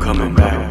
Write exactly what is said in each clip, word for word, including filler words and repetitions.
coming back.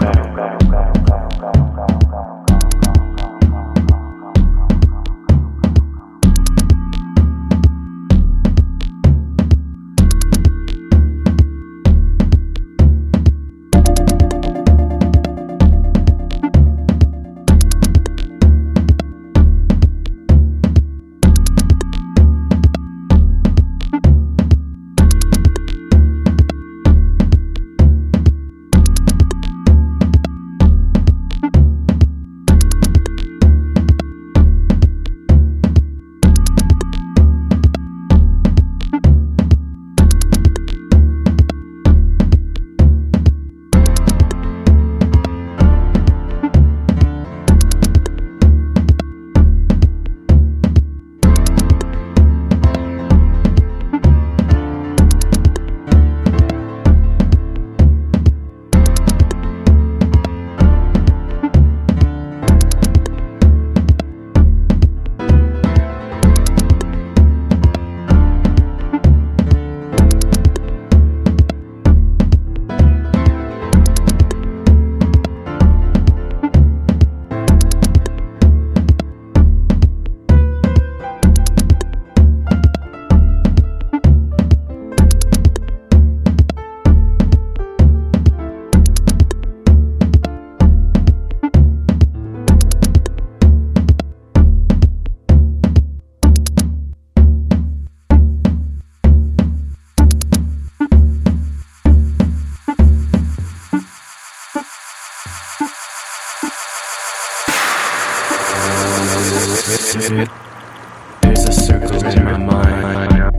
There's a circle in my mind.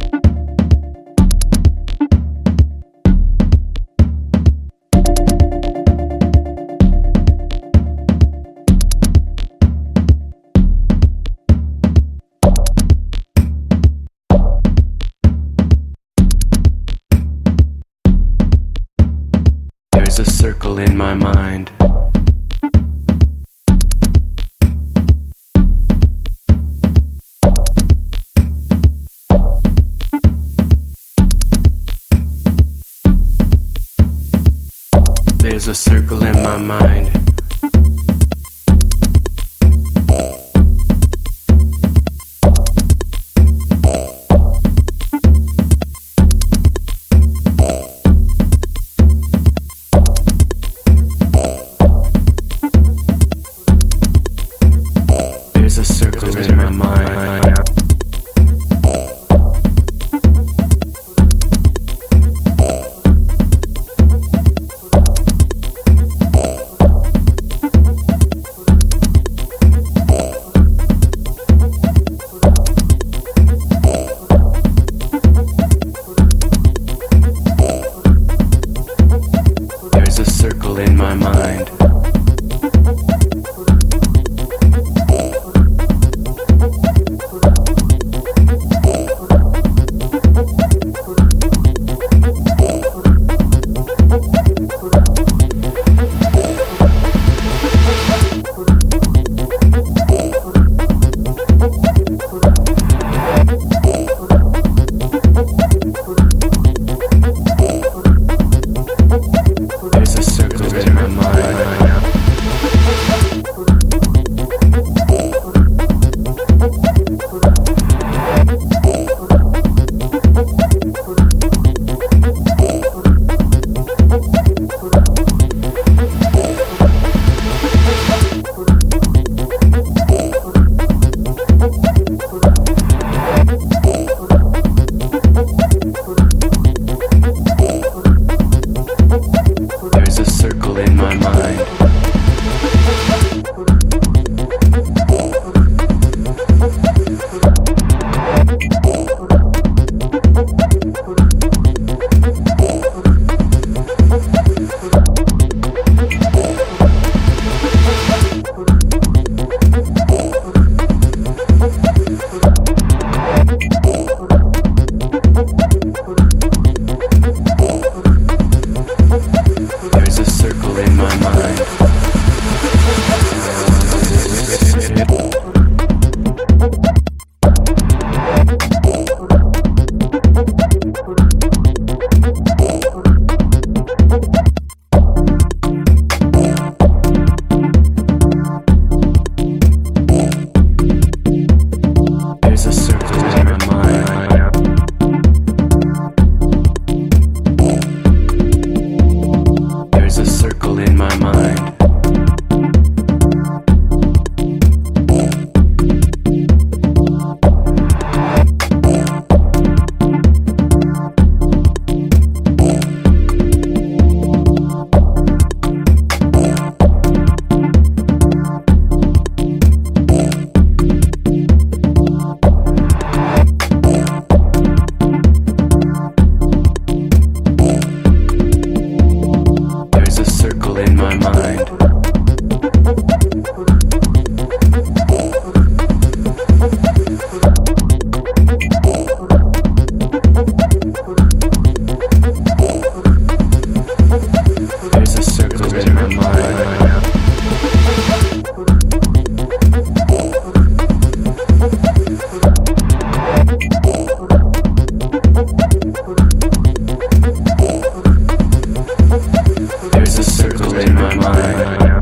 There's a circle in my mind. There's a circle in my mind. There's a circle in my mind. There's a circle in my mind. There's a circle in my mind. There's a circle in my mind. There's a circle in my mind. my mind. There's a circle in my mind. There's a circle in my mind.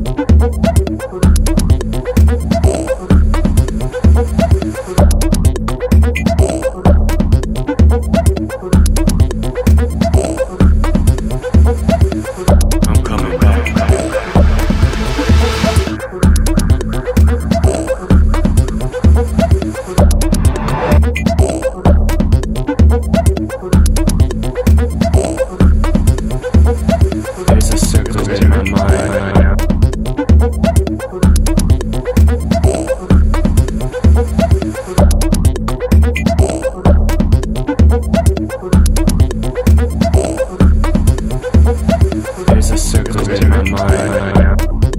I'm coming back. There's a circle in my mind. There's a circle in my mind.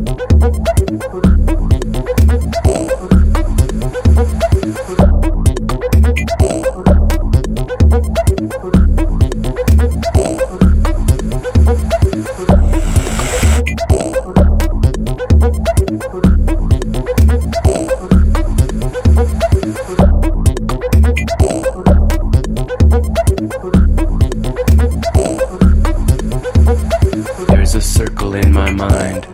There's a circle in my mind.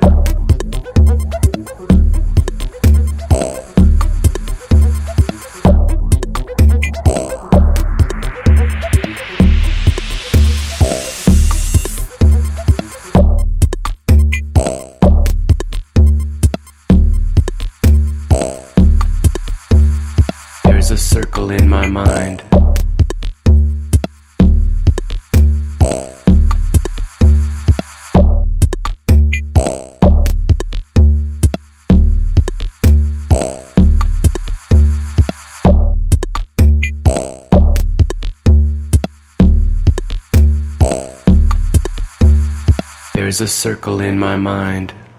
There's a circle in my mind. There's a circle in my mind.